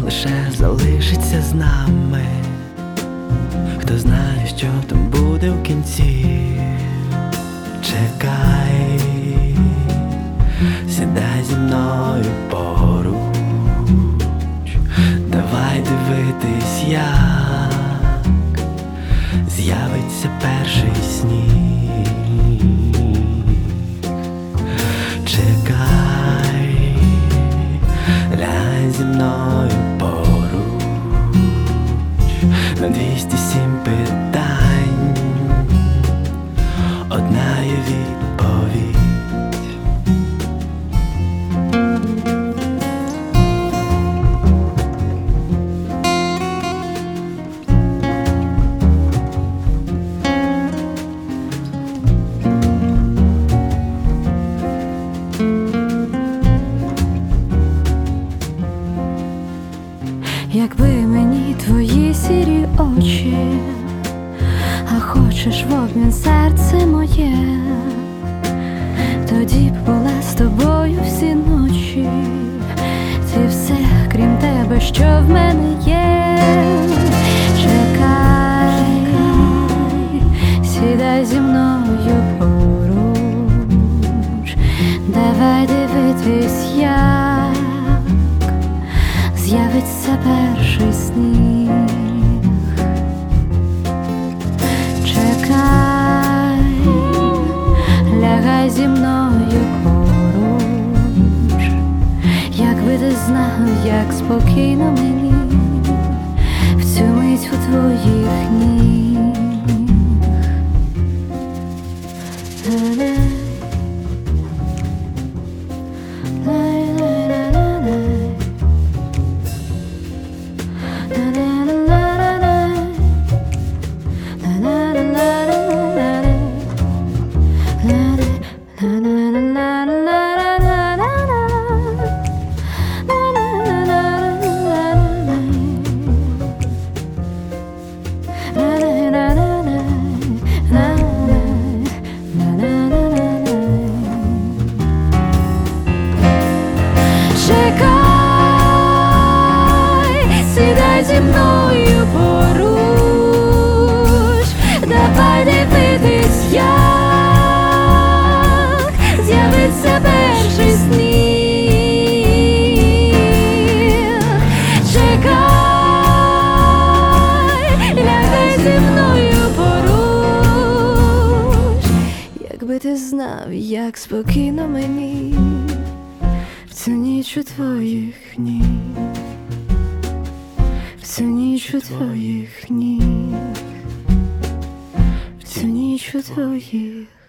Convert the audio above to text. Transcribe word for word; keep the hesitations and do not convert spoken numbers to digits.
лише залишиться з нами. Хто знає, що там буде в кінці. Чекай, сідай зі мною поруч, давай дивитись, як з'явиться перший сніг. Чекай, лягай зі мною поруч, на двісті сім питань одна є відповідь. Якби мені твої сірі очі, а хочеш в обмін серце моє, тоді б була з тобою всі ночі. Ти все, крім тебе, що в мене є. Чекай, сідай зі мною поруч, давай дивитись, як з'явиться перший сніг. Чекай, лягай зі мною поруч, якби ти знав, як спокійно мені в цю мить у твоїх ніг. Чекай, сідай зі мною поруч, давай дивитись, як з'явиться перший сніг. Чекай, лягай зі мною поруч, якби ти знав, як спокійно мені в цю ніч у твоїх ніг, в цю ніч у твоїх ніг, в цю ніч у твоїх